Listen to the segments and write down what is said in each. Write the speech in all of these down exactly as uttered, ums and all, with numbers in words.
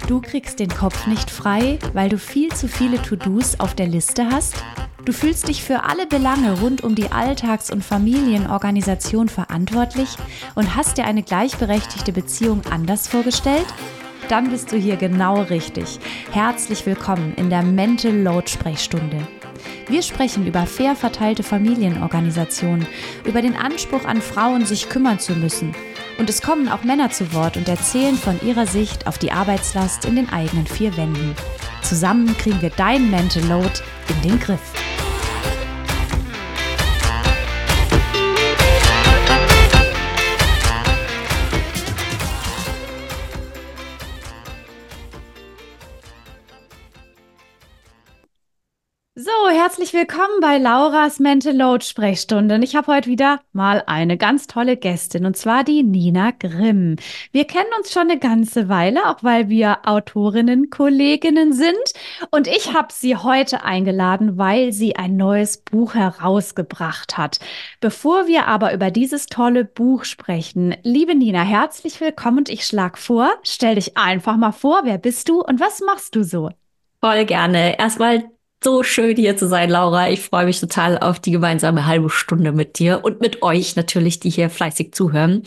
Du kriegst den Kopf nicht frei, weil du viel zu viele To-Dos auf der Liste hast? Du fühlst dich für alle Belange rund um die Alltags- und Familienorganisation verantwortlich und hast dir eine gleichberechtigte Beziehung anders vorgestellt? Dann bist du hier genau richtig. Herzlich willkommen in der Mental Load Sprechstunde. Wir sprechen über fair verteilte Familienorganisationen, über den Anspruch an Frauen, sich kümmern zu müssen. Und es kommen auch Männer zu Wort und erzählen von ihrer Sicht auf die Arbeitslast in den eigenen vier Wänden. Zusammen kriegen wir dein Mental Load in den Griff. So, herzlich willkommen bei Lauras Mental Load Sprechstunde. Und ich habe heute wieder mal eine ganz tolle Gästin, und zwar die Nina Grimm. Wir kennen uns schon eine ganze Weile, auch weil wir Autorinnen, Kolleginnen sind. Und ich habe sie heute eingeladen, weil sie ein neues Buch herausgebracht hat. Bevor wir aber über dieses tolle Buch sprechen, liebe Nina, herzlich willkommen und ich schlage vor, stell dich einfach mal vor, wer bist du und was machst du so? Voll gerne. Erstmal so schön hier zu sein, Laura. Ich freue mich total auf die gemeinsame halbe Stunde mit dir und mit euch natürlich, die hier fleißig zuhören.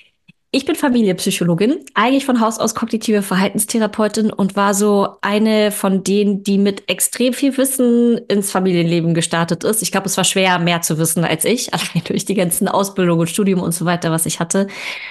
Ich bin Familienpsychologin, eigentlich von Haus aus kognitive Verhaltenstherapeutin und war so eine von denen, die mit extrem viel Wissen ins Familienleben gestartet ist. Ich glaube, es war schwer, mehr zu wissen als ich, allein durch die ganzen Ausbildung und Studium und so weiter, was ich hatte.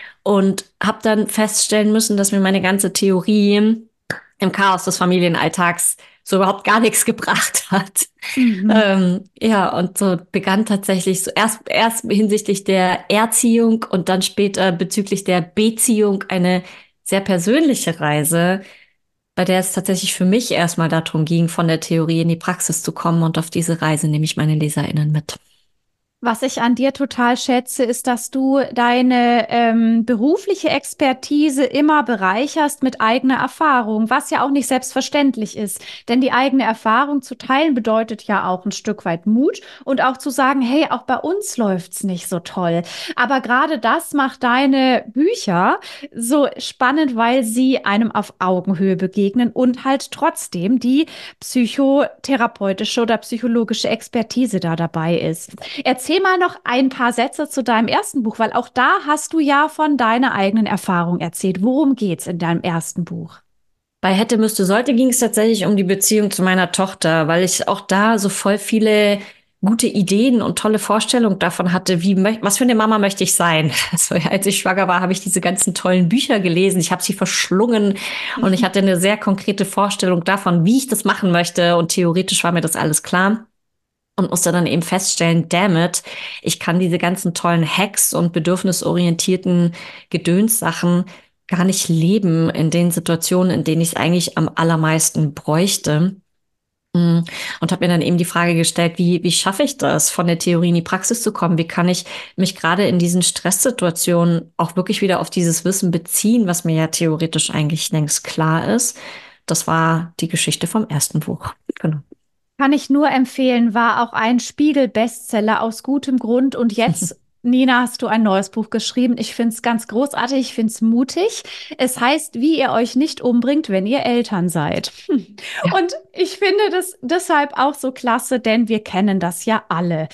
Und habe dann feststellen müssen, dass mir meine ganze Theorie im Chaos des Familienalltags so überhaupt gar nichts gebracht hat. Mhm. Ähm, ja, und so begann tatsächlich so erst, erst hinsichtlich der Erziehung und dann später bezüglich der Beziehung eine sehr persönliche Reise, bei der es tatsächlich für mich erstmal darum ging, von der Theorie in die Praxis zu kommen, und auf diese Reise nehme ich meine LeserInnen mit. Was ich an dir total schätze, ist, dass du deine ähm, berufliche Expertise immer bereicherst mit eigener Erfahrung, was ja auch nicht selbstverständlich ist. Denn die eigene Erfahrung zu teilen bedeutet ja auch ein Stück weit Mut und auch zu sagen, hey, auch bei uns läuft's nicht so toll. Aber gerade das macht deine Bücher so spannend, weil sie einem auf Augenhöhe begegnen und halt trotzdem die psychotherapeutische oder psychologische Expertise da dabei ist. Erzähl mal noch ein paar Sätze zu deinem ersten Buch, weil auch da hast du ja von deiner eigenen Erfahrung erzählt. Worum geht's in deinem ersten Buch? Bei Hätte, Müsste, Sollte ging es tatsächlich um die Beziehung zu meiner Tochter, weil ich auch da so voll viele gute Ideen und tolle Vorstellungen davon hatte, wie mö- was für eine Mama möchte ich sein. Also, als ich schwanger war, habe ich diese ganzen tollen Bücher gelesen. Ich habe sie verschlungen und ich hatte eine sehr konkrete Vorstellung davon, wie ich das machen möchte. Und theoretisch war mir das alles klar. Und musste dann eben feststellen, damn it, ich kann diese ganzen tollen Hacks und bedürfnisorientierten Gedönssachen gar nicht leben in den Situationen, in denen ich es eigentlich am allermeisten bräuchte. Mm. Und habe mir dann eben die Frage gestellt, wie, wie schaffe ich das, von der Theorie in die Praxis zu kommen? Wie kann ich mich gerade in diesen Stresssituationen auch wirklich wieder auf dieses Wissen beziehen, was mir ja theoretisch eigentlich längst klar ist? Das war die Geschichte vom ersten Buch. Genau. Kann ich nur empfehlen, war auch ein Spiegel-Bestseller aus gutem Grund. Und jetzt, Nina, hast du ein neues Buch geschrieben. Ich finde es ganz großartig, ich finde es mutig. Es heißt, wie ihr euch nicht umbringt, wenn ihr Eltern seid. Ja. Und ich finde das deshalb auch so klasse, denn wir kennen das ja alle.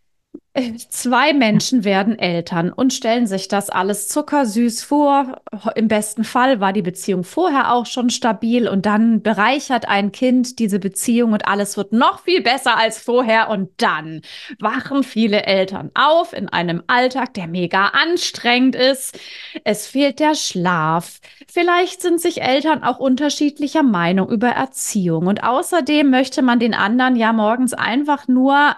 Äh, Zwei Menschen werden Eltern und stellen sich das alles zuckersüß vor. Im besten Fall war die Beziehung vorher auch schon stabil und dann bereichert ein Kind diese Beziehung und alles wird noch viel besser als vorher. Und dann wachen viele Eltern auf in einem Alltag, der mega anstrengend ist. Es fehlt der Schlaf. Vielleicht sind sich Eltern auch unterschiedlicher Meinung über Erziehung. Und außerdem möchte man den anderen ja morgens einfach nur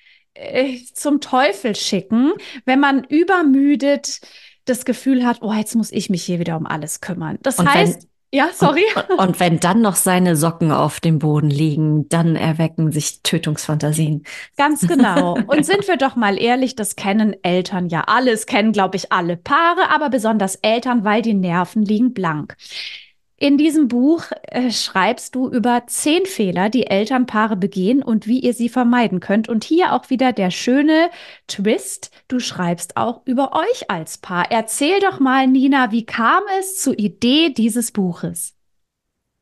äh, zum Teufel schicken, wenn man übermüdet das Gefühl hat, oh, jetzt muss ich mich hier wieder um alles kümmern. Das Und wenn heißt, ja, Und, sorry. und, und wenn dann noch seine Socken auf dem Boden liegen, dann erwecken sich Tötungsfantasien. Ganz genau. Und sind wir doch mal ehrlich, das kennen Eltern ja alles, kennen, glaube ich, alle Paare, aber besonders Eltern, weil die Nerven liegen blank. In diesem Buch äh, schreibst du über zehn Fehler, die Elternpaare begehen und wie ihr sie vermeiden könnt. Und hier auch wieder der schöne Twist. Du schreibst auch über euch als Paar. Erzähl doch mal, Nina, wie kam es zur Idee dieses Buches?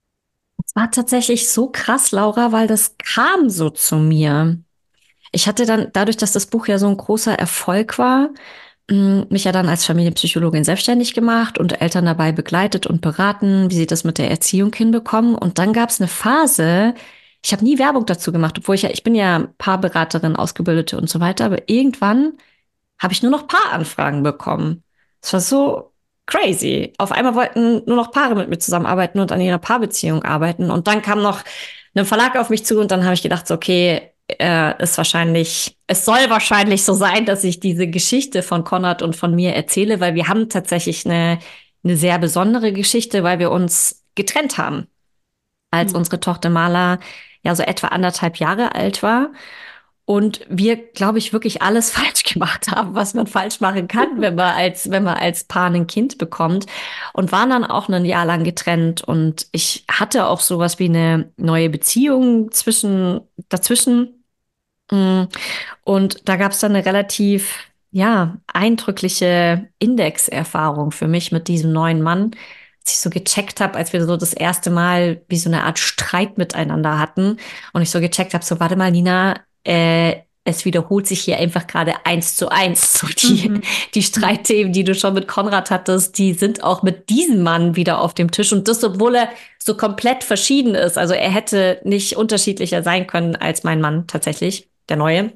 war tatsächlich so krass, Laura, weil das kam so zu mir. Ich hatte dann, dadurch, dass das Buch ja so ein großer Erfolg war, mh, mich ja dann als Familienpsychologin selbstständig gemacht und Eltern dabei begleitet und beraten, wie sie das mit der Erziehung hinbekommen. Und dann gab es eine Phase, ich habe nie Werbung dazu gemacht, obwohl ich ja, ich bin ja Paarberaterin, Ausgebildete und so weiter, aber irgendwann habe ich nur noch Paaranfragen bekommen. Es war so crazy. Auf einmal wollten nur noch Paare mit mir zusammenarbeiten und an ihrer Paarbeziehung arbeiten. Und dann kam noch ein Verlag auf mich zu und dann habe ich gedacht, so, okay, äh, ist wahrscheinlich, es soll wahrscheinlich so sein, dass ich diese Geschichte von Konrad und von mir erzähle, weil wir haben tatsächlich eine, eine sehr besondere Geschichte, weil wir uns getrennt haben, als Mhm. unsere Tochter Mala ja so etwa anderthalb Jahre alt war. Und wir, glaube ich, wirklich alles falsch gemacht haben, was man falsch machen kann, wenn man als, wenn man als Paar ein Kind bekommt. Und waren dann auch ein Jahr lang getrennt. Und ich hatte auch sowas wie eine neue Beziehung zwischen, dazwischen. Mm. Und da gab es dann eine relativ, ja, eindrückliche Indexerfahrung für mich mit diesem neuen Mann, als ich so gecheckt habe, als wir so das erste Mal wie so eine Art Streit miteinander hatten und ich so gecheckt habe, so warte mal, Nina, äh, es wiederholt sich hier einfach gerade eins zu eins. So die, Mhm. die Mhm. Streitthemen, die du schon mit Konrad hattest, die sind auch mit diesem Mann wieder auf dem Tisch. Und das, obwohl er so komplett verschieden ist. Also er hätte nicht unterschiedlicher sein können als mein Mann tatsächlich, der Neue.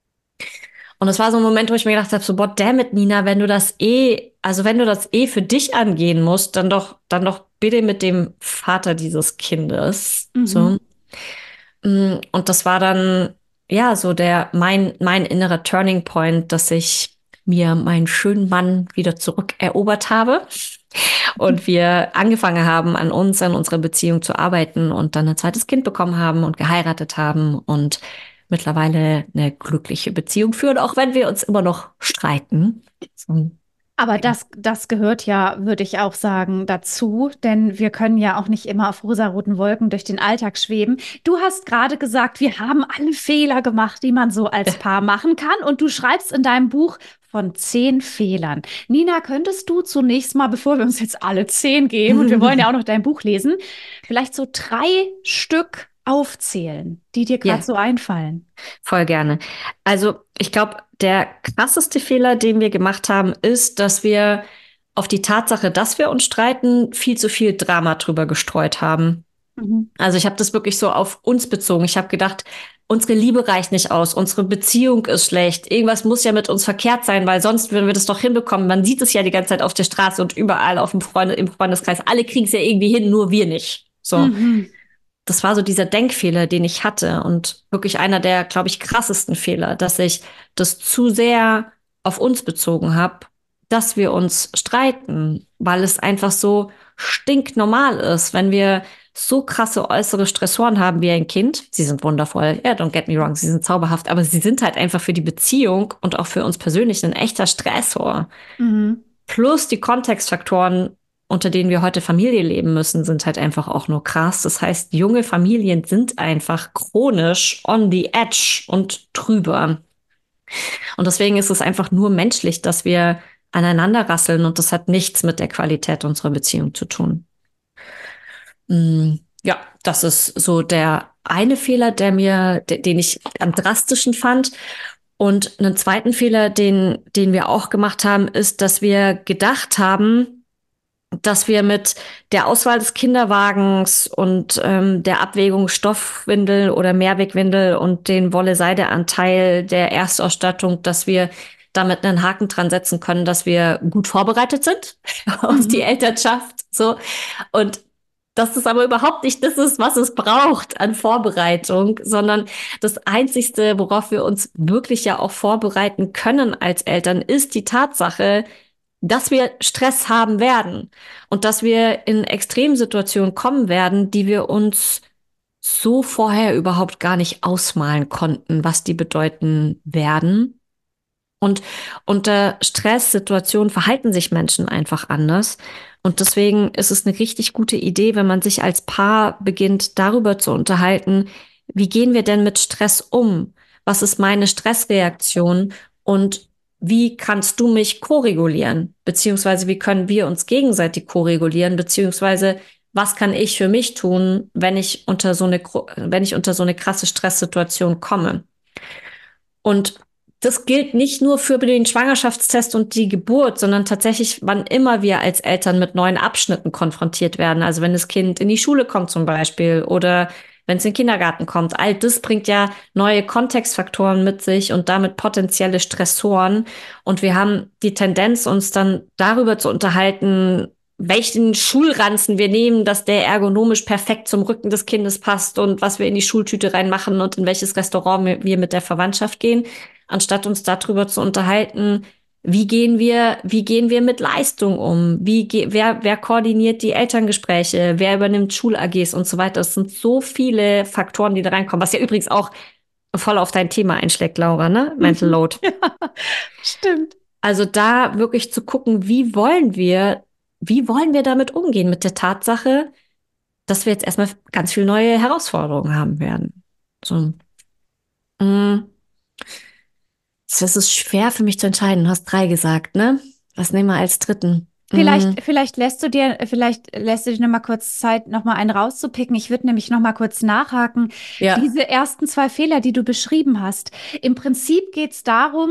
Und es war so ein Moment, wo ich mir gedacht habe, so, boah, damn it, Nina, wenn du das eh, also wenn du das eh für dich angehen musst, dann doch, dann doch bitte mit dem Vater dieses Kindes. Mhm. So. Mm. Und das war dann, ja, so der, mein, mein innerer Turning Point, dass ich mir meinen schönen Mann wieder zurückerobert habe und wir angefangen haben, an uns, an unserer Beziehung zu arbeiten und dann ein zweites Kind bekommen haben und geheiratet haben und mittlerweile eine glückliche Beziehung führen, auch wenn wir uns immer noch streiten. So. Aber das, das gehört ja, würde ich auch sagen, dazu, denn wir können ja auch nicht immer auf rosaroten Wolken durch den Alltag schweben. Du hast gerade gesagt, wir haben alle Fehler gemacht, die man so als Paar machen kann, und du schreibst in deinem Buch von zehn Fehlern. Nina, könntest du zunächst mal, bevor wir uns jetzt alle zehn geben, und wir wollen ja auch noch dein Buch lesen, vielleicht so drei Stück aufzählen, die dir gerade Ja, so einfallen? voll gerne. Also ich glaube, der krasseste Fehler, den wir gemacht haben, ist, dass wir auf die Tatsache, dass wir uns streiten, viel zu viel Drama drüber gestreut haben. Mhm. Also ich habe das wirklich so auf uns bezogen. Ich habe gedacht, unsere Liebe reicht nicht aus, unsere Beziehung ist schlecht, irgendwas muss ja mit uns verkehrt sein, weil sonst würden wir das doch hinbekommen. Man sieht es ja die ganze Zeit auf der Straße und überall auf dem Freunde, im Freundeskreis. Alle kriegen es ja irgendwie hin, nur wir nicht. So. Mhm. Das war so dieser Denkfehler, den ich hatte und wirklich einer der, glaube ich, krassesten Fehler, dass ich das zu sehr auf uns bezogen habe, dass wir uns streiten, weil es einfach so stinknormal ist, wenn wir so krasse äußere Stressoren haben wie ein Kind. Sie sind wundervoll, ja, don't get me wrong, sie sind zauberhaft, aber sie sind halt einfach für die Beziehung und auch für uns persönlich ein echter Stressor. Mhm. Plus die Kontextfaktoren, unter denen wir heute Familie leben müssen, sind halt einfach auch nur krass. Das heißt, junge Familien sind einfach chronisch on the edge und drüber. Und deswegen ist es einfach nur menschlich, dass wir aneinander rasseln und das hat nichts mit der Qualität unserer Beziehung zu tun. Mm, ja, das ist so der eine Fehler, der mir, de- den ich am drastischen fand. Und einen zweiten Fehler, den, den wir auch gemacht haben, ist, dass wir gedacht haben, dass wir mit der Auswahl des Kinderwagens und ähm, der Abwägung Stoffwindel oder Mehrwegwindel und den Wolle-Seide-Anteil der Erstausstattung, dass wir damit einen Haken dran setzen können, dass wir gut vorbereitet sind auf die Mhm. Elternschaft. So. Und dass es aber überhaupt nicht das ist, was es braucht an Vorbereitung, sondern das Einzigste, worauf wir uns wirklich ja auch vorbereiten können als Eltern, ist die Tatsache, dass wir Stress haben werden und dass wir in Extremsituationen kommen werden, die wir uns so vorher überhaupt gar nicht ausmalen konnten, was die bedeuten werden. Und unter Stresssituationen verhalten sich Menschen einfach anders. Und deswegen ist es eine richtig gute Idee, wenn man sich als Paar beginnt, darüber zu unterhalten, wie gehen wir denn mit Stress um? Was ist meine Stressreaktion? Und wie kannst du mich koregulieren? Beziehungsweise wie können wir uns gegenseitig koregulieren? Beziehungsweise was kann ich für mich tun, wenn ich unter so eine, wenn ich unter so eine krasse Stresssituation komme. Und das gilt nicht nur für den Schwangerschaftstest und die Geburt, sondern tatsächlich, wann immer wir als Eltern mit neuen Abschnitten konfrontiert werden. Also wenn das Kind in die Schule kommt zum Beispiel oder wenn es in den Kindergarten kommt. All das bringt ja neue Kontextfaktoren mit sich und damit potenzielle Stressoren. Und wir haben die Tendenz, uns dann darüber zu unterhalten, welchen Schulranzen wir nehmen, dass der ergonomisch perfekt zum Rücken des Kindes passt und was wir in die Schultüte reinmachen und in welches Restaurant wir mit der Verwandtschaft gehen, anstatt uns darüber zu unterhalten, wie gehen wir, wie gehen wir mit Leistung um? Wie wer, wer koordiniert die Elterngespräche? Wer übernimmt Schul-A Gs und so weiter? Es sind so viele Faktoren, die da reinkommen, was ja übrigens auch voll auf dein Thema einschlägt, Laura, ne? Mental Load. Ja, stimmt. Also da wirklich zu gucken, wie wollen wir, wie wollen wir damit umgehen mit der Tatsache, dass wir jetzt erstmal ganz viele neue Herausforderungen haben werden. So. Mm. Das ist schwer für mich zu entscheiden. Du hast drei gesagt, ne? Was nehmen wir als dritten? Vielleicht, vielleicht lässt du dir, vielleicht lässt du dir noch mal kurz Zeit, noch mal einen rauszupicken. Ich würde nämlich noch mal kurz nachhaken. Ja. Diese ersten zwei Fehler, die du beschrieben hast. Im Prinzip geht es darum,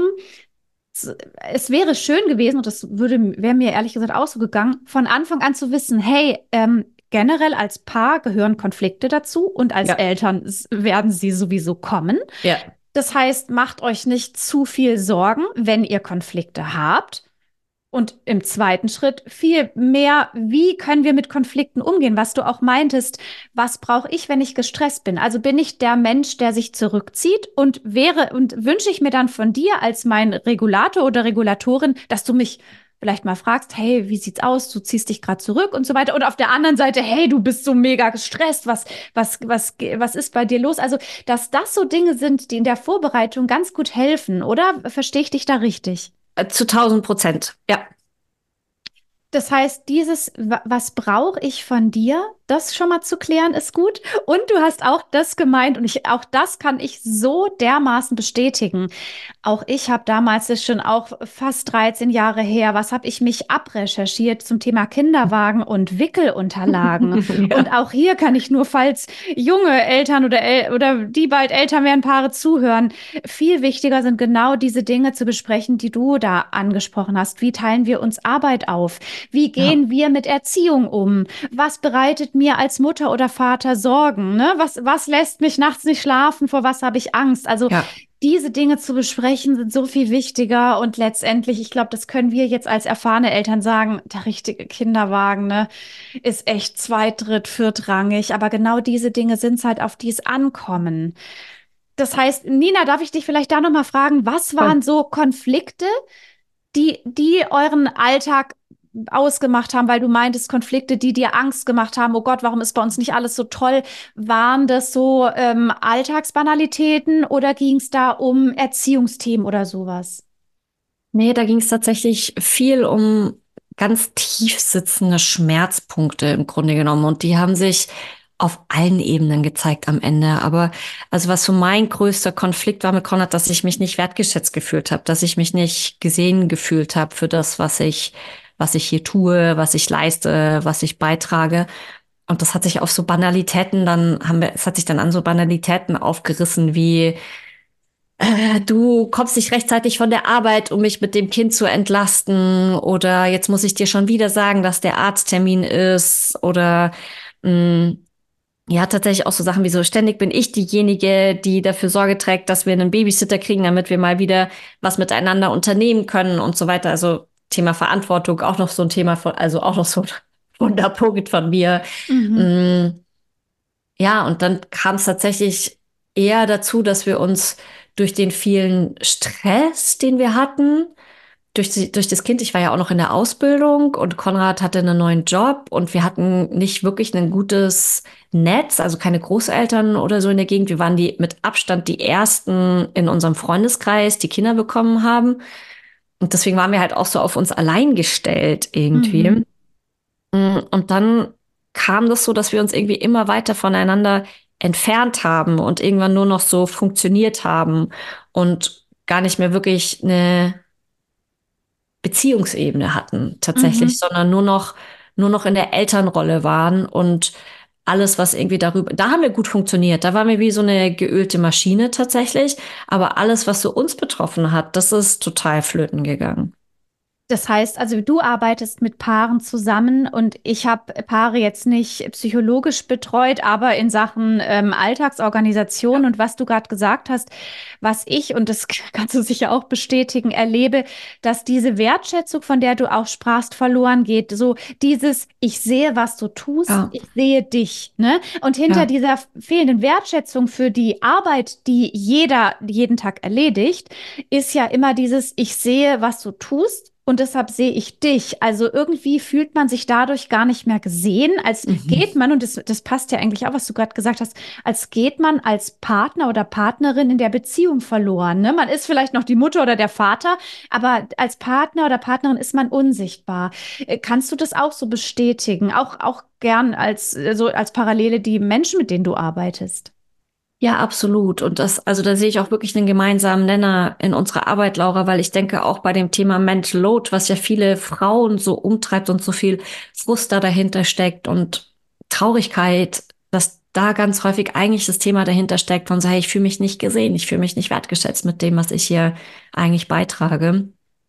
es wäre schön gewesen, und das würde, wäre mir ehrlich gesagt auch so gegangen, von Anfang an zu wissen, hey, ähm, generell als Paar gehören Konflikte dazu und als Ja. Eltern werden sie sowieso kommen. Ja. Das heißt, macht euch nicht zu viel Sorgen, wenn ihr Konflikte habt. Und im zweiten Schritt viel mehr, wie können wir mit Konflikten umgehen? Was du auch meintest, was brauche ich, wenn ich gestresst bin? Also bin ich der Mensch, der sich zurückzieht und wäre und wünsche ich mir dann von dir als mein Regulator oder Regulatorin, dass du mich vielleicht mal fragst, hey, wie sieht's aus? Du ziehst dich gerade zurück und so weiter. Und auf der anderen Seite, hey, du bist so mega gestresst. Was, was, was, was ist bei dir los? Also, dass das so Dinge sind, die in der Vorbereitung ganz gut helfen, oder? Verstehe ich dich da richtig? Zu tausend Prozent, ja. Das heißt, dieses, was brauche ich von dir, das schon mal zu klären, ist gut. Und du hast auch das gemeint, und ich, auch das kann ich so dermaßen bestätigen. Auch ich habe damals, das ist schon auch fast dreizehn Jahre her, was habe ich mich abrecherchiert zum Thema Kinderwagen und Wickelunterlagen. Ja. Und auch hier kann ich nur, falls junge Eltern oder, El oder die bald Eltern werden, Paare zuhören, viel wichtiger sind genau diese Dinge zu besprechen, die du da angesprochen hast. Wie teilen wir uns Arbeit auf? Wie gehen Ja. wir mit Erziehung um? Was bereitet mir als Mutter oder Vater Sorgen? Ne? Was, was lässt mich nachts nicht schlafen? Vor was habe ich Angst? Also Ja. diese Dinge zu besprechen sind so viel wichtiger, und letztendlich, ich glaube, das können wir jetzt als erfahrene Eltern sagen, der richtige Kinderwagen, ne, ist echt zweit-, dritt-, viertrangig, aber genau diese Dinge sind es halt, auf die es ankommen. Das heißt, Nina, darf ich dich vielleicht da nochmal fragen, was waren so Konflikte, die, die euren Alltag ausgemacht haben, weil du meintest, Konflikte, die dir Angst gemacht haben, oh Gott, warum ist bei uns nicht alles so toll? Waren das so ähm, Alltagsbanalitäten oder ging es da um Erziehungsthemen oder sowas? Nee, da ging es tatsächlich viel um ganz tief sitzende Schmerzpunkte im Grunde genommen. Und die haben sich auf allen Ebenen gezeigt am Ende. Aber also was so mein größter Konflikt war mit Konrad, dass ich mich nicht wertgeschätzt gefühlt habe, dass ich mich nicht gesehen gefühlt habe für das, was ich, was ich hier tue, was ich leiste, was ich beitrage. Und das hat sich auf so Banalitäten dann, haben wir, es hat sich dann an so Banalitäten aufgerissen wie, äh, du kommst nicht rechtzeitig von der Arbeit, um mich mit dem Kind zu entlasten, oder jetzt muss ich dir schon wieder sagen, dass der Arzttermin ist, oder mh, ja, tatsächlich auch so Sachen wie so, ständig bin ich diejenige, die dafür Sorge trägt, dass wir einen Babysitter kriegen, damit wir mal wieder was miteinander unternehmen können und so weiter. Also Thema Verantwortung, auch noch so ein Thema von, also auch noch so ein Wunderpunkt von mir. Mhm. Mm, ja, und dann kam es tatsächlich eher dazu, dass wir uns durch den vielen Stress, den wir hatten, durch, die, durch das Kind, ich war ja auch noch in der Ausbildung und Konrad hatte einen neuen Job und wir hatten nicht wirklich ein gutes Netz, also keine Großeltern oder so in der Gegend. Wir waren die mit Abstand die ersten in unserem Freundeskreis, die Kinder bekommen haben. Und deswegen waren wir halt auch so auf uns allein gestellt irgendwie. Mhm. Und dann kam das so, dass wir uns irgendwie immer weiter voneinander entfernt haben und irgendwann nur noch so funktioniert haben und gar nicht mehr wirklich eine Beziehungsebene hatten tatsächlich, Mhm. sondern nur noch nur noch in der Elternrolle waren und alles, was irgendwie darüber, da haben wir gut funktioniert. Da waren wir wie so eine geölte Maschine tatsächlich. Aber alles, was so uns betroffen hat, das ist total flöten gegangen. Das heißt, also du arbeitest mit Paaren zusammen und ich habe Paare jetzt nicht psychologisch betreut, aber in Sachen ähm, Alltagsorganisation und was du gerade gesagt hast, was ich, und das kannst du sicher auch bestätigen, erlebe, dass diese Wertschätzung, von der du auch sprachst, verloren geht. So dieses, ich sehe, was du tust, Ja, ich sehe dich, ne? Und hinter ja. dieser fehlenden Wertschätzung für die Arbeit, die jeder jeden Tag erledigt, ist ja immer dieses, ich sehe, was du tust. Und deshalb sehe ich dich. Also irgendwie fühlt man sich dadurch gar nicht mehr gesehen, als Mhm. geht man, und das, das passt ja eigentlich auch, was du gerade gesagt hast, als geht man als Partner oder Partnerin in der Beziehung verloren. Ne? Man ist vielleicht noch die Mutter oder der Vater, aber als Partner oder Partnerin ist man unsichtbar. Äh, Kannst du das auch so bestätigen? Auch, auch gern als, äh, so als Parallele die Menschen, mit denen du arbeitest. Ja, absolut. Und das, also da sehe ich auch wirklich einen gemeinsamen Nenner in unserer Arbeit, Laura, weil ich denke auch bei dem Thema Mental Load, was ja viele Frauen so umtreibt und so viel Frust da dahinter steckt und Traurigkeit, dass da ganz häufig eigentlich das Thema dahinter steckt von so, hey, ich fühle mich nicht gesehen, ich fühle mich nicht wertgeschätzt mit dem, was ich hier eigentlich beitrage.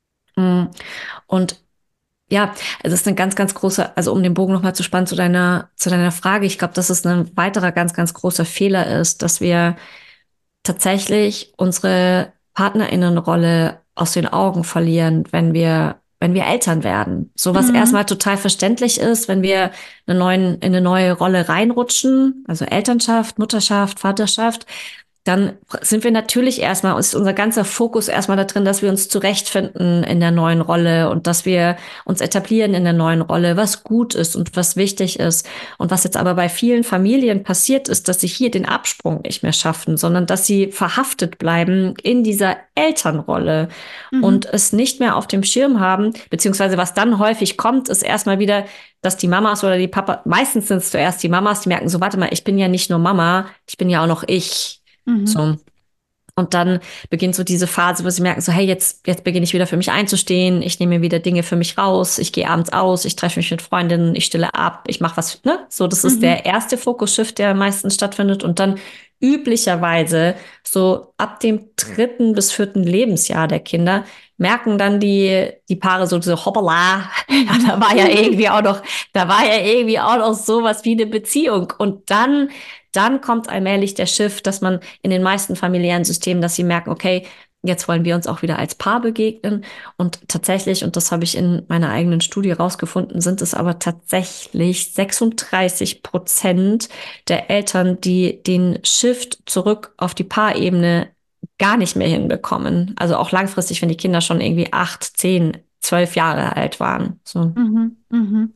Mm. Und ja, also es ist eine ganz, ganz große, also um den Bogen nochmal zu spannen zu deiner, zu deiner Frage, ich glaube, dass es ein weiterer ganz, ganz großer Fehler ist, dass wir tatsächlich unsere Partnerinnenrolle aus den Augen verlieren, wenn wir, wenn wir Eltern werden. So was Mhm. erstmal total verständlich ist, wenn wir eine neuen, in eine neue Rolle reinrutschen, also Elternschaft, Mutterschaft, Vaterschaft, dann sind wir natürlich erstmal, ist unser ganzer Fokus erstmal da drin, dass wir uns zurechtfinden in der neuen Rolle und dass wir uns etablieren in der neuen Rolle, was gut ist und was wichtig ist. Und was jetzt aber bei vielen Familien passiert ist, dass sie hier den Absprung nicht mehr schaffen, sondern dass sie verhaftet bleiben in dieser Elternrolle und Mhm. es nicht mehr auf dem Schirm haben, beziehungsweise was dann häufig kommt, ist erstmal wieder, dass die Mamas oder die Papa, meistens sind es zuerst die Mamas, die merken so, warte mal, ich bin ja nicht nur Mama, ich bin ja auch noch ich. Mhm. So. Und dann beginnt so diese Phase, wo sie merken, so, hey, jetzt, jetzt beginne ich wieder für mich einzustehen, ich nehme mir wieder Dinge für mich raus, ich gehe abends aus, ich treffe mich mit Freundinnen, ich stille ab, ich mache was, ne? So, das ist Mhm. der erste Fokus-Shift, der meistens stattfindet. Und dann üblicherweise so ab dem dritten bis vierten Lebensjahr der Kinder merken dann die, die Paare so, so hoppala, ja, Mhm. da war ja irgendwie auch noch, da war ja irgendwie auch noch sowas wie eine Beziehung. Und dann, dann kommt allmählich der Shift, dass man in den meisten familiären Systemen, dass sie merken, okay, jetzt wollen wir uns auch wieder als Paar begegnen. Und tatsächlich, und das habe ich in meiner eigenen Studie rausgefunden, sind es aber tatsächlich sechsunddreißig Prozent der Eltern, die den Shift zurück auf die Paarebene gar nicht mehr hinbekommen. Also auch langfristig, wenn die Kinder schon irgendwie acht, zehn, zwölf Jahre alt waren. So. Mhm. Mhm.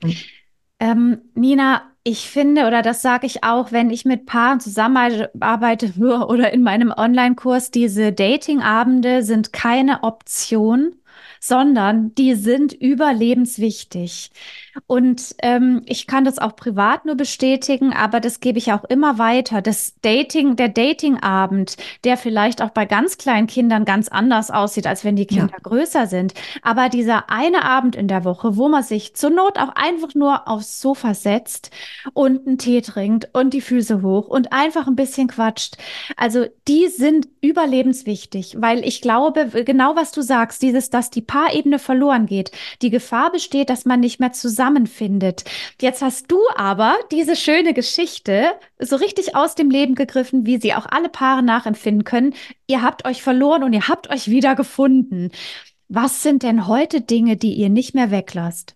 Ähm, Nina, ich finde, oder das sage ich auch, wenn ich mit Paaren zusammenarbeite oder in meinem Online-Kurs, diese Dating-Abende sind keine Option, sondern die sind überlebenswichtig. Und ähm, ich kann das auch privat nur bestätigen, aber das gebe ich auch immer weiter. Das Dating, der Datingabend, der vielleicht auch bei ganz kleinen Kindern ganz anders aussieht, als wenn die Ja. Kinder größer sind. Aber dieser eine Abend in der Woche, wo man sich zur Not auch einfach nur aufs Sofa setzt und einen Tee trinkt und die Füße hoch und einfach ein bisschen quatscht. Also die sind überlebenswichtig, weil ich glaube, genau was du sagst, dieses, dass die Paarebene verloren geht. Die Gefahr besteht, dass man nicht mehr zusammenfindet. Jetzt hast du aber diese schöne Geschichte so richtig aus dem Leben gegriffen, wie sie auch alle Paare nachempfinden können. Ihr habt euch verloren und ihr habt euch wieder gefunden. Was sind denn heute Dinge, die ihr nicht mehr weglasst?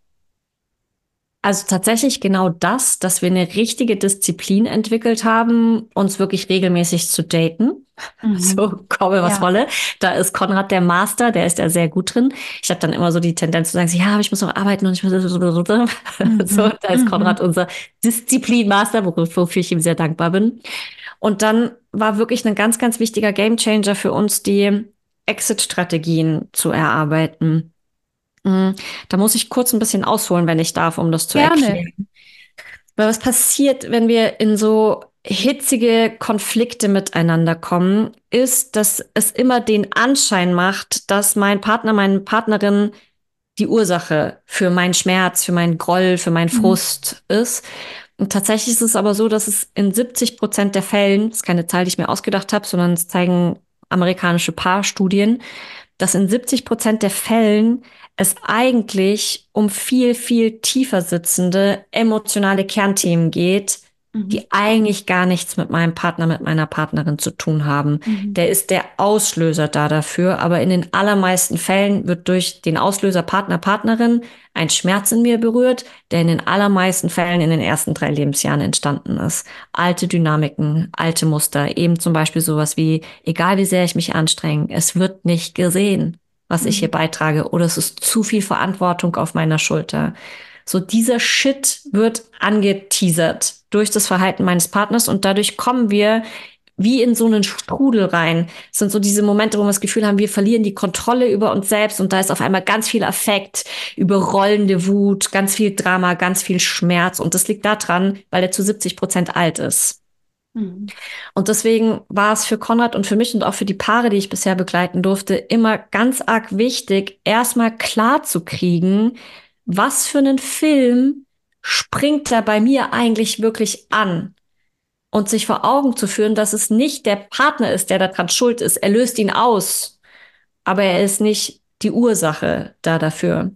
Also tatsächlich genau das, dass wir eine richtige Disziplin entwickelt haben, uns wirklich regelmäßig zu daten. Mhm. So, komme was Ja. wolle. Da ist Konrad der Master, der ist da sehr gut drin. Ich habe dann immer so die Tendenz zu sagen, so, ja, aber ich muss noch arbeiten und ich muss so, Mhm. da ist Mhm. Konrad unser Disziplinmaster, wofür ich ihm sehr dankbar bin. Und dann war wirklich ein ganz, ganz wichtiger Gamechanger für uns, die Exit-Strategien zu erarbeiten. Mm, Da muss ich kurz ein bisschen ausholen, wenn ich darf, um das zu Gerne. erklären. Weil was passiert, wenn wir in so hitzige Konflikte miteinander kommen, ist, dass es immer den Anschein macht, dass mein Partner, meine Partnerin die Ursache für meinen Schmerz, für meinen Groll, für meinen Mhm. Frust ist. Und tatsächlich ist es aber so, dass es in siebzig Prozent der Fällen, das ist keine Zahl, die ich mir ausgedacht habe, sondern es zeigen amerikanische Paarstudien, dass in siebzig Prozent der Fällen es eigentlich um viel, viel tiefer sitzende emotionale Kernthemen geht, Mhm. die eigentlich gar nichts mit meinem Partner, mit meiner Partnerin zu tun haben. Mhm. Der ist der Auslöser da dafür, aber in den allermeisten Fällen wird durch den Auslöser Partner, Partnerin ein Schmerz in mir berührt, der in den allermeisten Fällen in den ersten drei Lebensjahren entstanden ist. Alte Dynamiken, alte Muster, eben zum Beispiel sowas wie, egal wie sehr ich mich anstrenge, es wird nicht gesehen, was ich hier Mhm. beitrage, oder es ist zu viel Verantwortung auf meiner Schulter. So dieser Shit wird angeteasert durch das Verhalten meines Partners und dadurch kommen wir wie in so einen Strudel rein. Es sind so diese Momente, wo wir das Gefühl haben, wir verlieren die Kontrolle über uns selbst und da ist auf einmal ganz viel Affekt, überrollende Wut, ganz viel Drama, ganz viel Schmerz und das liegt daran, weil er zu siebzig Prozent alt ist. Mhm. Und deswegen war es für Konrad und für mich und auch für die Paare, die ich bisher begleiten durfte, immer ganz arg wichtig, erstmal klar zu kriegen, was für einen Film springt da bei mir eigentlich wirklich an? Und sich vor Augen zu führen, dass es nicht der Partner ist, der daran schuld ist. Er löst ihn aus, aber er ist nicht die Ursache da dafür.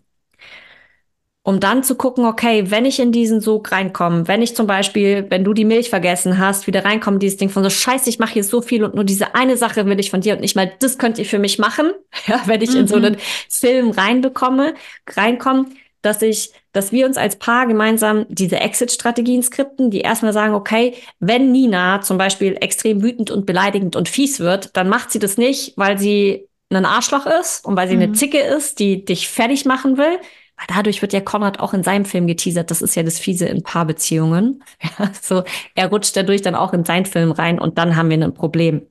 Um dann zu gucken, okay, wenn ich in diesen Sog reinkomme, wenn ich zum Beispiel, wenn du die Milch vergessen hast, wieder reinkomme, dieses Ding von so, scheiße, ich mache hier so viel und nur diese eine Sache will ich von dir und nicht mal, das könnt ihr für mich machen, ja, wenn ich in so einen Mhm. Film reinbekomme, reinkomme, dass ich, dass wir uns als Paar gemeinsam diese Exit-Strategien skripten, die erstmal sagen, okay, wenn Nina zum Beispiel extrem wütend und beleidigend und fies wird, dann macht sie das nicht, weil sie ein Arschloch ist und weil sie eine Mhm. Zicke ist, die dich fertig machen will, weil dadurch wird ja Konrad auch in seinem Film geteasert. Das ist ja das Fiese in Paarbeziehungen. Ja, so, er rutscht dadurch dann auch in seinen Film rein und dann haben wir ein Problem.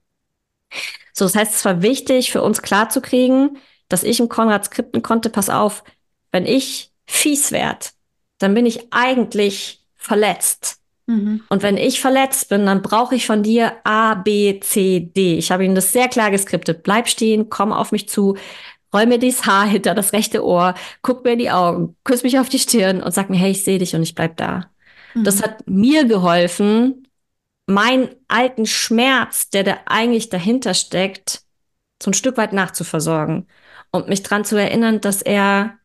So, das heißt, es war wichtig für uns klarzukriegen, dass ich im Konrad skripten konnte, pass auf, wenn ich fies werd, dann bin ich eigentlich verletzt. Mhm. Und wenn ich verletzt bin, dann brauche ich von dir A, B, C, D. Ich habe ihm das sehr klar geskriptet. Bleib stehen, komm auf mich zu, roll mir dieses Haar hinter das rechte Ohr, guck mir in die Augen, küss mich auf die Stirn und sag mir, hey, ich sehe dich und ich bleib da. Das Mhm. hat mir geholfen, meinen alten Schmerz, der da eigentlich dahinter steckt, so ein Stück weit nachzuversorgen und mich dran zu erinnern, dass er,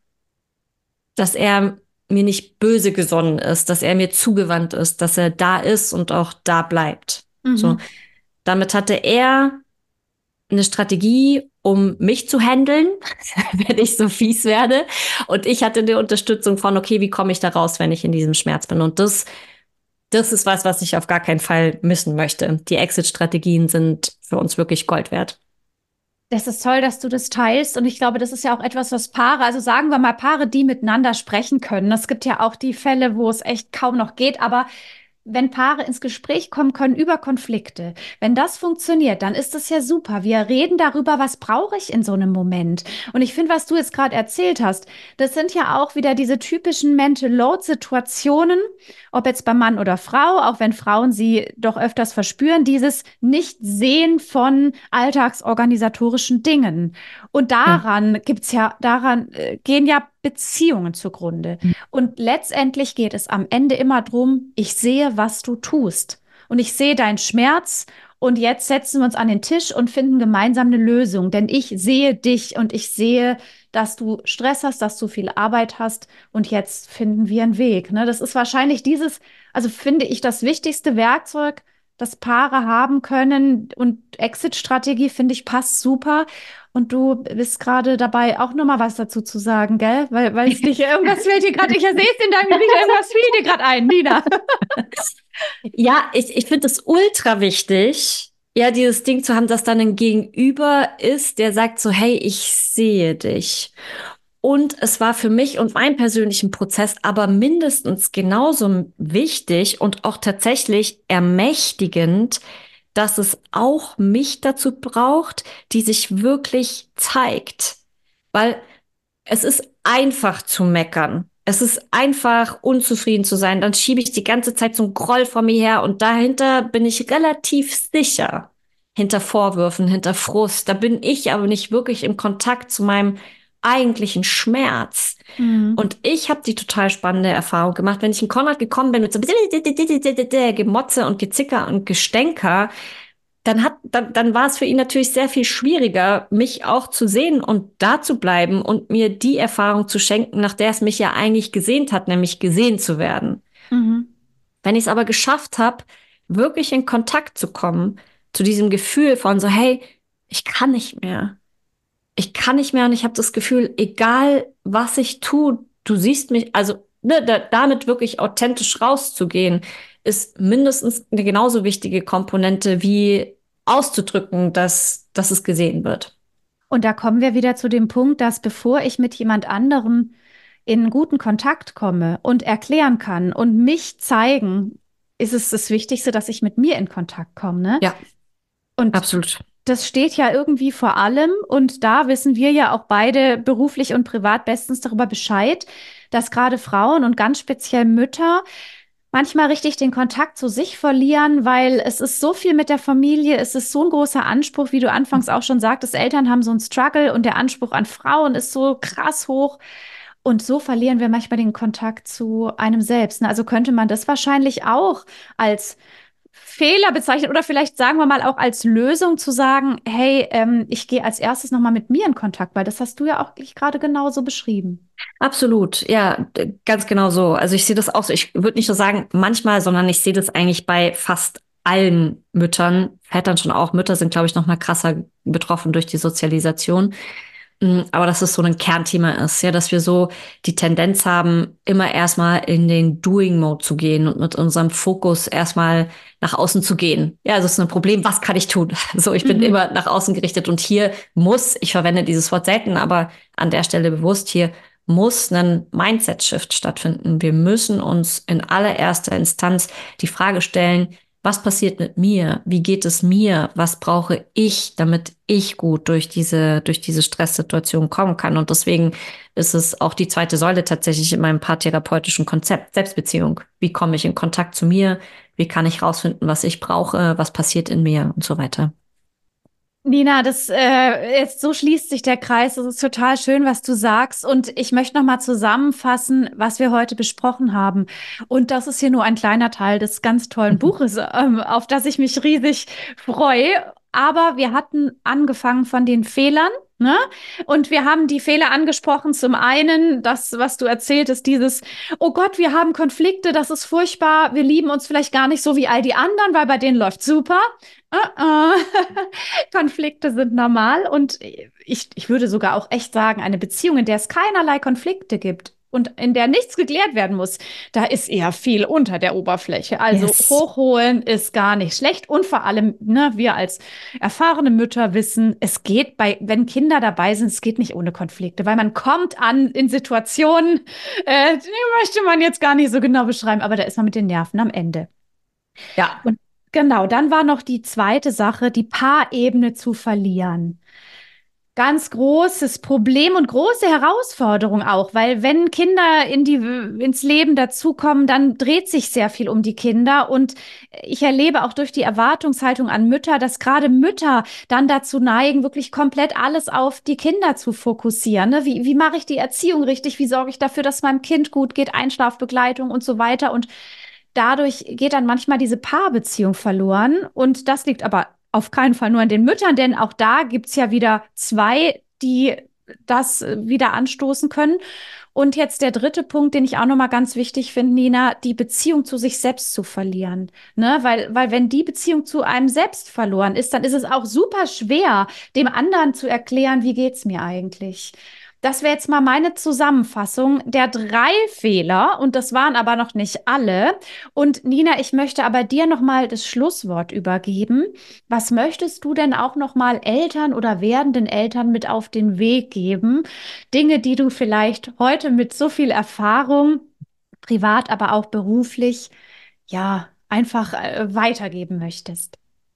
dass er mir nicht böse gesonnen ist, dass er mir zugewandt ist, dass er da ist und auch da bleibt. So, Mhm. damit hatte er eine Strategie, um mich zu handeln, wenn ich so fies werde. Und ich hatte eine Unterstützung von, okay, wie komme ich da raus, wenn ich in diesem Schmerz bin? Und das, das ist was, was ich auf gar keinen Fall missen möchte. Die Exit-Strategien sind für uns wirklich Gold wert. Das ist toll, dass du das teilst. Und ich glaube, das ist ja auch etwas, was Paare, also sagen wir mal Paare, die miteinander sprechen können. Es gibt ja auch die Fälle, wo es echt kaum noch geht, aber wenn Paare ins Gespräch kommen können über Konflikte, wenn das funktioniert, dann ist das ja super. Wir reden darüber, was brauche ich in so einem Moment. Und ich finde, was du jetzt gerade erzählt hast, das sind ja auch wieder diese typischen Mental Load-Situationen, ob jetzt bei Mann oder Frau, auch wenn Frauen sie doch öfters verspüren, dieses Nicht-Sehen von alltagsorganisatorischen Dingen. Und Ja. daran gibt's ja, daran äh, gehen ja Beziehungen zugrunde. Und letztendlich geht es am Ende immer drum, ich sehe, was du tust. Und ich sehe deinen Schmerz. Und jetzt setzen wir uns an den Tisch und finden gemeinsam eine Lösung. Denn ich sehe dich und ich sehe, dass du Stress hast, dass du viel Arbeit hast. Und jetzt finden wir einen Weg. Ne? Das ist wahrscheinlich dieses, also finde ich, das wichtigste Werkzeug, das Paare haben können. Und Exit-Strategie, finde ich, passt super. Und du bist gerade dabei, auch noch mal was dazu zu sagen, gell? Weil, weil es dich irgendwas fällt dir gerade, ich sehe es in deinem Gesicht, irgendwas fiel dir gerade ein, Nina. Ja, ich, ich finde es ultra wichtig, ja, dieses Ding zu haben, dass dann ein Gegenüber ist, der sagt so, hey, ich sehe dich. Und es war für mich und meinen persönlichen Prozess aber mindestens genauso wichtig und auch tatsächlich ermächtigend, dass es auch mich dazu braucht, die sich wirklich zeigt. Weil es ist einfach zu meckern. Es ist einfach unzufrieden zu sein. Dann schiebe ich die ganze Zeit so einen Groll vor mir her und dahinter bin ich relativ sicher. Hinter Vorwürfen, hinter Frust. Da bin ich aber nicht wirklich im Kontakt zu meinem eigentlichen Schmerz. Mhm. Und ich habe die total spannende Erfahrung gemacht, wenn ich in Konrad gekommen bin mit so Gemotze und Gezicker und Gestänker, dann hat, dann, dann war es für ihn natürlich sehr viel schwieriger, mich auch zu sehen und da zu bleiben und mir die Erfahrung zu schenken, nach der es mich ja eigentlich gesehnt hat, nämlich gesehen zu werden. Mhm. Wenn ich es aber geschafft habe, wirklich in Kontakt zu kommen, zu diesem Gefühl von so, hey, ich kann nicht mehr. Ich kann nicht mehr und ich habe das Gefühl, egal was ich tue, du siehst mich, also ne, da, damit wirklich authentisch rauszugehen, ist mindestens eine genauso wichtige Komponente wie auszudrücken, dass, dass es gesehen wird. Und da kommen wir wieder zu dem Punkt, dass bevor ich mit jemand anderem in guten Kontakt komme und erklären kann und mich zeigen, ist es das Wichtigste, dass ich mit mir in Kontakt komme, ne? Ja, Und absolut. das steht ja irgendwie vor allem. Und da wissen wir ja auch beide beruflich und privat bestens darüber Bescheid, dass gerade Frauen und ganz speziell Mütter manchmal richtig den Kontakt zu sich verlieren, weil es ist so viel mit der Familie, es ist so ein großer Anspruch, wie du anfangs auch schon sagtest, Eltern haben so einen Struggle und der Anspruch an Frauen ist so krass hoch. Und so verlieren wir manchmal den Kontakt zu einem selbst. Ne? Also könnte man das wahrscheinlich auch als Fehler bezeichnen oder vielleicht sagen wir mal auch als Lösung zu sagen, hey, ähm, ich gehe als erstes nochmal mit mir in Kontakt, weil das hast du ja auch gerade genauso beschrieben. Absolut, ja, d- ganz genau so. Also ich sehe das auch so. Ich würde nicht nur sagen manchmal, sondern ich sehe das eigentlich bei fast allen Müttern, Vätern schon auch. Mütter sind, glaube ich, noch mal krasser betroffen durch die Sozialisation. Mm, Aber dass es so ein Kernthema ist, ja, dass wir so die Tendenz haben, immer erstmal in den Doing-Mode zu gehen und mit unserem Fokus erstmal nach außen zu gehen. Ja, also es ist ein Problem, was kann ich tun? So, ich bin Mhm. immer nach außen gerichtet und hier muss, ich verwende dieses Wort selten, aber an der Stelle bewusst, hier muss ein Mindset-Shift stattfinden. Wir müssen uns in allererster Instanz die Frage stellen, was passiert mit mir? Wie geht es mir? Was brauche ich, damit ich gut durch diese, durch diese Stresssituation kommen kann? Und deswegen ist es auch die zweite Säule tatsächlich in meinem paartherapeutischen Konzept, Selbstbeziehung. Wie komme ich in Kontakt zu mir? Wie kann ich rausfinden, was ich brauche? Was passiert in mir und so weiter? Nina, das äh, jetzt so schließt sich der Kreis. Das ist total schön, was du sagst. Und ich möchte noch mal zusammenfassen, was wir heute besprochen haben. Und das ist hier nur ein kleiner Teil des ganz tollen Buches, ähm, auf das ich mich riesig freue. Aber wir hatten angefangen von den Fehlern, ne? Und wir haben die Fehler angesprochen. Zum einen, das, was du erzähltest, dieses, oh Gott, wir haben Konflikte, das ist furchtbar. Wir lieben uns vielleicht gar nicht so wie all die anderen, weil bei denen läuft super. Uh-uh. Konflikte sind normal und ich, ich würde sogar auch echt sagen, eine Beziehung, in der es keinerlei Konflikte gibt und in der nichts geklärt werden muss, da ist eher viel unter der Oberfläche. Also Yes. hochholen ist gar nicht schlecht und vor allem, ne, wir als erfahrene Mütter wissen, es geht bei, wenn Kinder dabei sind, es geht nicht ohne Konflikte, weil man kommt an in Situationen, äh, die möchte man jetzt gar nicht so genau beschreiben, aber da ist man mit den Nerven am Ende. Ja. Und genau, dann war noch die zweite Sache, die Paarebene zu verlieren. Ganz großes Problem und große Herausforderung auch, weil wenn Kinder in die, ins Leben dazukommen, dann dreht sich sehr viel um die Kinder. Und ich erlebe auch durch die Erwartungshaltung an Mütter, dass gerade Mütter dann dazu neigen, wirklich komplett alles auf die Kinder zu fokussieren. Ne? Wie, wie mache ich die Erziehung richtig? Wie sorge ich dafür, dass meinem Kind gut geht? Einschlafbegleitung und so weiter. Und dadurch geht dann manchmal diese Paarbeziehung verloren. Und das liegt aber auf keinen Fall nur an den Müttern, denn auch da gibt's ja wieder zwei, die das äh, wieder anstoßen können. Und jetzt der dritte Punkt, den ich auch nochmal ganz wichtig finde, Nina, die Beziehung zu sich selbst zu verlieren. Ne? Weil, weil wenn die Beziehung zu einem selbst verloren ist, dann ist es auch super schwer, dem anderen zu erklären, wie geht's mir eigentlich. Das wäre jetzt mal meine Zusammenfassung der drei Fehler und das waren aber noch nicht alle. Und Nina, ich möchte aber dir noch mal das Schlusswort übergeben. Was möchtest du denn auch noch mal Eltern oder werdenden Eltern mit auf den Weg geben? Dinge, die du vielleicht heute mit so viel Erfahrung, privat, aber auch beruflich, ja, einfach äh, weitergeben möchtest.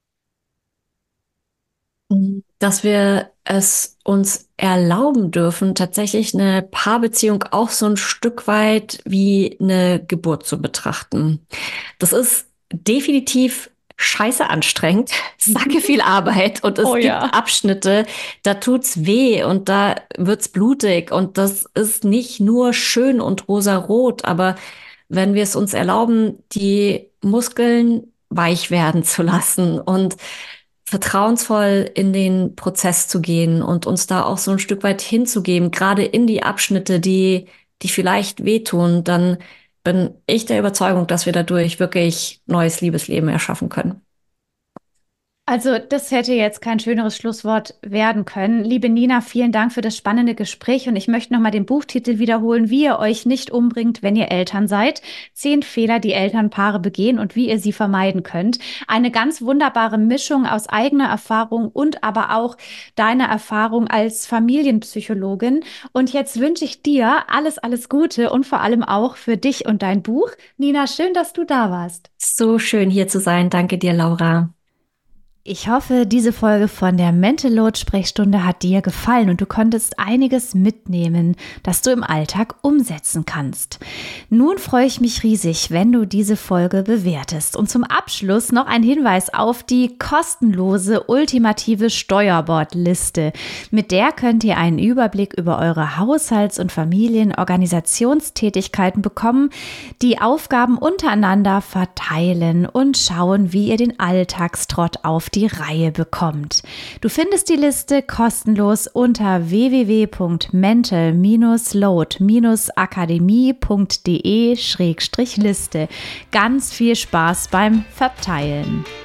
Dass wir es uns erlauben dürfen, tatsächlich eine Paarbeziehung auch so ein Stück weit wie eine Geburt zu betrachten. Das ist definitiv scheiße anstrengend, sacke viel Arbeit und es Oh gibt ja. Abschnitte, da tut's weh und da wird's blutig und das ist nicht nur schön und rosarot, aber wenn wir es uns erlauben, die Muskeln weich werden zu lassen und vertrauensvoll in den Prozess zu gehen und uns da auch so ein Stück weit hinzugeben, gerade in die Abschnitte, die, die vielleicht wehtun, dann bin ich der Überzeugung, dass wir dadurch wirklich neues Liebesleben erschaffen können. Also, das hätte jetzt kein schöneres Schlusswort werden können. Liebe Nina, vielen Dank für das spannende Gespräch und ich möchte nochmal den Buchtitel wiederholen, wie ihr euch nicht umbringt, wenn ihr Eltern seid. Zehn Fehler, die Elternpaare begehen und wie ihr sie vermeiden könnt. Eine ganz wunderbare Mischung aus eigener Erfahrung und aber auch deiner Erfahrung als Familienpsychologin. Und jetzt wünsche ich dir alles, alles Gute und vor allem auch für dich und dein Buch. Nina, schön, dass du da warst. So schön hier zu sein. Danke dir, Laura. Ich hoffe, diese Folge von der Mental Load Sprechstunde hat dir gefallen und du konntest einiges mitnehmen, das du im Alltag umsetzen kannst. Nun freue ich mich riesig, wenn du diese Folge bewertest. Und zum Abschluss noch ein Hinweis auf die kostenlose ultimative Steuerbordliste. Mit der könnt ihr einen Überblick über eure Haushalts- und Familienorganisationstätigkeiten bekommen, die Aufgaben untereinander verteilen und schauen, wie ihr den Alltagstrott auf die Reihe bekommt. Du findest die Liste kostenlos unter w w w punkt mental load akademie punkt de Schrägstrich Liste. Ganz viel Spaß beim Verteilen.